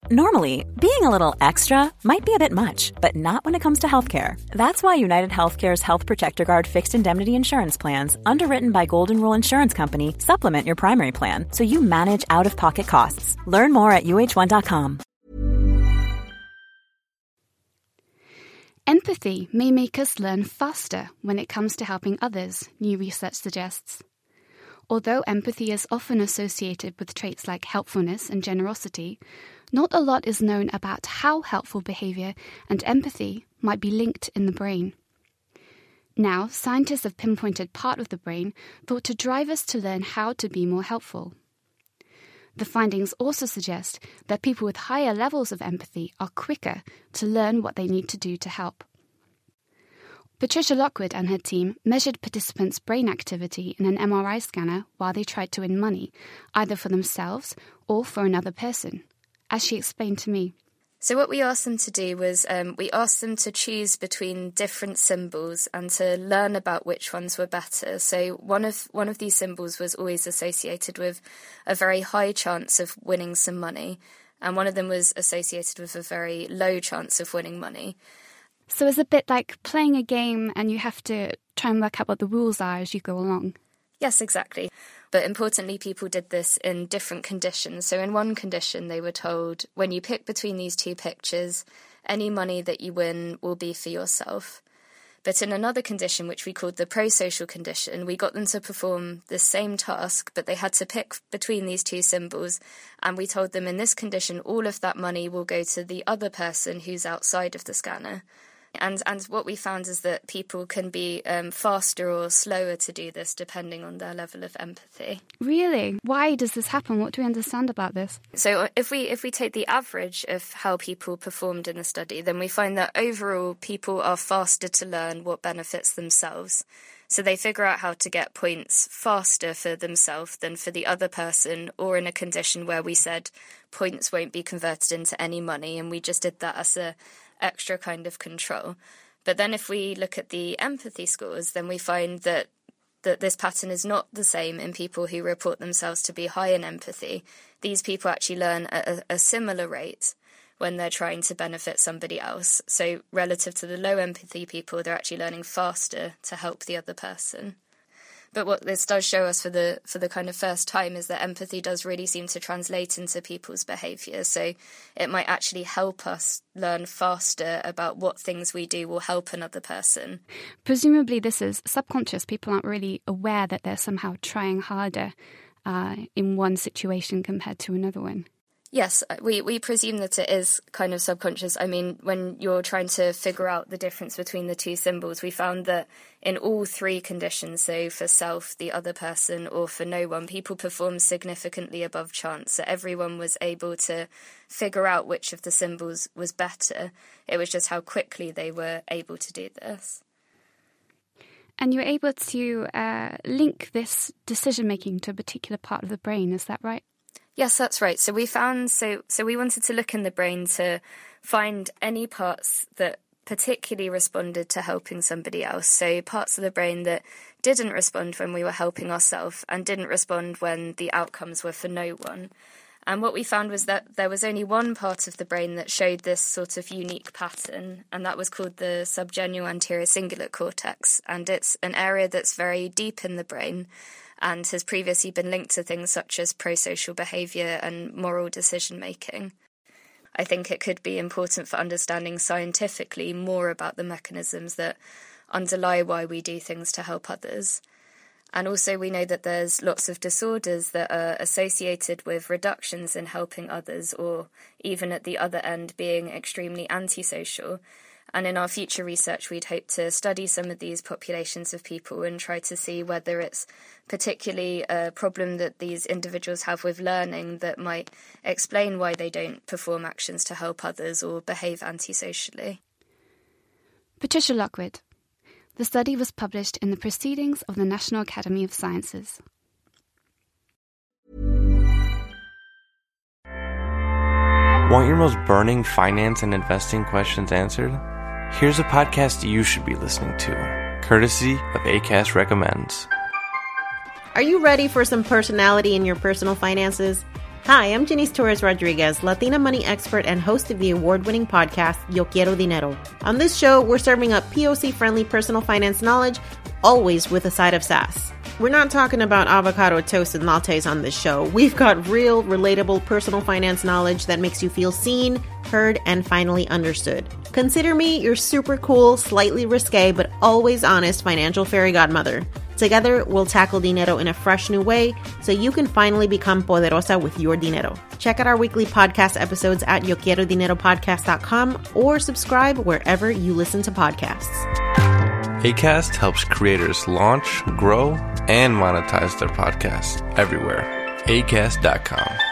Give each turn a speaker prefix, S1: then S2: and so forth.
S1: Normally, being a little extra might be a bit much, but not when it comes to healthcare. That's why United Healthcare's Health Protector Guard fixed indemnity insurance plans, underwritten by Golden Rule Insurance Company, supplement your primary plan so you manage out-of-pocket costs. Learn more at uh1.com.
S2: Empathy may make us learn faster when it comes to helping others, new research suggests. Although empathy is often associated with traits like helpfulness and generosity, not a lot is known about how helpful behavior and empathy might be linked in the brain. Now, scientists have pinpointed part of the brain thought to drive us to learn how to be more helpful. The findings also suggest that people with higher levels of empathy are quicker to learn what they need to do to help. Patricia Lockwood and her team measured participants' brain activity in an MRI scanner while they tried to win money, either for themselves or for another person, as she explained to me.
S3: So what we asked them to do was we asked them to choose between different symbols and to learn about which ones were better. So one of these symbols was always associated with a very high chance of winning some money, and one of them was associated with a very low chance of winning money.
S2: So it's a bit like playing a game and you have to try and work out what the rules are as you go along.
S3: Yes, exactly. But importantly, people did this in different conditions. So in one condition, they were told, when you pick between these two pictures, any money that you win will be for yourself. But in another condition, which we called the pro-social condition, we got them to perform the same task, but they had to pick between these two symbols. And we told them in this condition, all of that money will go to the other person who's outside of the scanner. And what we found is that people can be faster or slower to do this depending on their level of empathy.
S2: Really? Why does this happen? What do we understand about this?
S3: So if we take the average of how people performed in the study, then we find that overall people are faster to learn what benefits themselves. So they figure out how to get points faster for themselves than for the other person, or in a condition where we said points won't be converted into any money, and we just did that as a extra kind of control. But then if we look at the empathy scores, then we find that this pattern is not the same in people who report themselves to be high in empathy. These people actually learn at a similar rate when they're trying to benefit somebody else. So relative to the low empathy people, they're actually learning faster to help the other person. But what this does show us for the kind of first time is that empathy does really seem to translate into people's behaviour. So it might actually help us learn faster about what things we do will help another person.
S2: Presumably this is subconscious. People aren't really aware that they're somehow trying harder in one situation compared to another one.
S3: Yes, we presume that it is kind of subconscious. I mean, when you're trying to figure out the difference between the two symbols, we found that in all three conditions, so for self, the other person, or for no one, people performed significantly above chance. So everyone was able to figure out which of the symbols was better. It was just how quickly they were able to do this.
S2: And you're able to link this decision-making to a particular part of the brain, is that right?
S3: Yes, that's right. So we found, so we wanted to look in the brain to find any parts that particularly responded to helping somebody else. So parts of the brain that didn't respond when we were helping ourselves and didn't respond when the outcomes were for no one. And what we found was that there was only one part of the brain that showed this sort of unique pattern, and that was called the subgenual anterior cingulate cortex. And it's an area that's very deep in the brain and has previously been linked to things such as pro-social behaviour and moral decision-making. I think it could be important for understanding scientifically more about the mechanisms that underlie why we do things to help others. And also we know that there's lots of disorders that are associated with reductions in helping others, or even at the other end being extremely antisocial. And in our future research, we'd hope to study some of these populations of people and try to see whether it's particularly a problem that these individuals have with learning that might explain why they don't perform actions to help others or behave antisocially.
S2: Patricia Lockwood. The study was published in the Proceedings of the National Academy of Sciences.
S4: Want your most burning finance and investing questions answered? Here's a podcast you should be listening to, courtesy of Acast Recommends.
S5: Are you ready for some personality in your personal finances? Hi, I'm Janice Torres-Rodriguez, Latina money expert and host of the award-winning podcast, Yo Quiero Dinero. On this show, we're serving up POC-friendly personal finance knowledge, always with a side of sass. We're not talking about avocado toast and lattes on this show. We've got real, relatable personal finance knowledge that makes you feel seen, heard, and finally understood. Consider me your super cool, slightly risque, but always honest financial fairy godmother. Together, we'll tackle dinero in a fresh new way so you can finally become poderosa with your dinero. Check out our weekly podcast episodes at YoQuieroDineroPodcast.com or subscribe wherever you listen to podcasts.
S4: Acast helps creators launch, grow, and monetize their podcasts everywhere. Acast.com.